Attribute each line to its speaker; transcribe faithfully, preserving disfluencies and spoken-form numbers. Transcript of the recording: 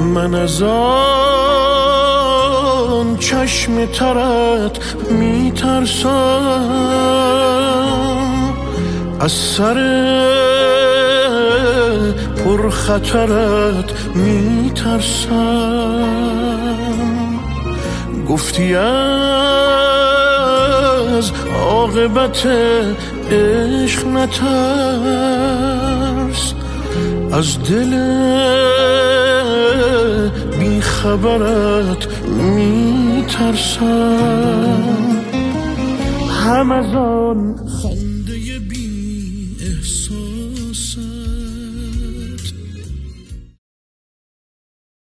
Speaker 1: من از آن چشم ترت میترسم، از سر پر خطرت میترسم. گفتی از عاقبت عشق نترس، از دل بی خبرت میترسم. هم از آن